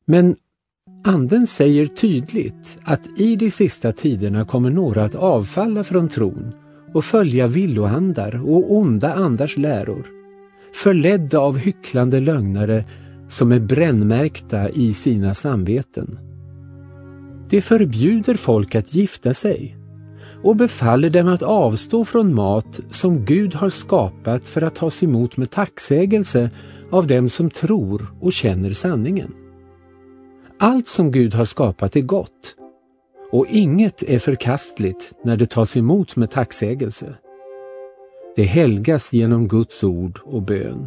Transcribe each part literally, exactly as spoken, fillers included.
Men Anden säger tydligt att i de sista tiderna kommer några att avfalla från tron och följa villoandar och onda andars läror, förledda av hycklande lögnare som är brännmärkta i sina samveten. Det förbjuder folk att gifta sig och befaller dem att avstå från mat som Gud har skapat för att tas emot med tacksägelse av dem som tror och känner sanningen. Allt som Gud har skapat är gott, och inget är förkastligt när det tas emot med tacksägelse. Det helgas genom Guds ord och bön.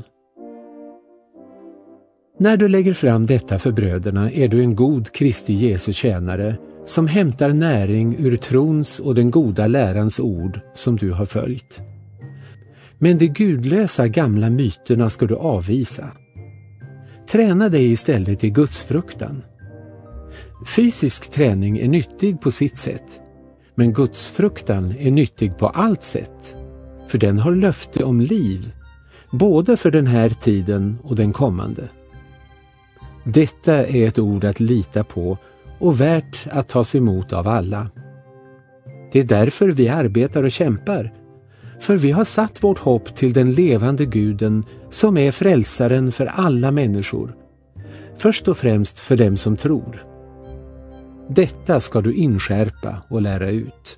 När du lägger fram detta för bröderna är du en god Kristi Jesu tjänare som hämtar näring ur trons och den goda lärans ord som du har följt. Men de gudlösa gamla myterna ska du avvisa. Träna dig istället i Guds fruktan. Fysisk träning är nyttig på sitt sätt, men Guds fruktan är nyttig på allt sätt, för den har löfte om liv, både för den här tiden och den kommande. Detta är ett ord att lita på och värt att tas emot av alla. Det är därför vi arbetar och kämpar, för vi har satt vårt hopp till den levande Guden som är frälsaren för alla människor, först och främst för dem som tror. Detta ska du inskärpa och lära ut.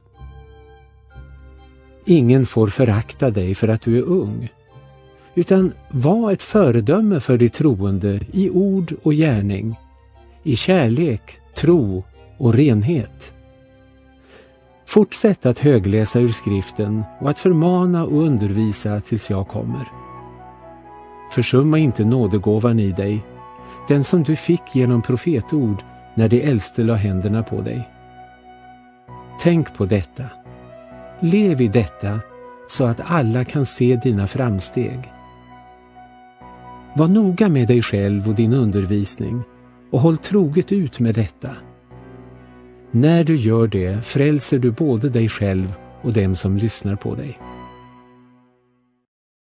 Ingen får förakta dig för att du är ung, utan var ett föredöme för de troende i ord och gärning, i kärlek, tro och renhet. Fortsätt att högläsa ur skriften och att förmana och undervisa tills jag kommer. Försumma inte nådegåvan i dig, den som du fick genom profetord när de äldste la händerna på dig. Tänk på detta. Lev i detta så att alla kan se dina framsteg. Var noga med dig själv och din undervisning och håll troget ut med detta. När du gör det frälser du både dig själv och dem som lyssnar på dig.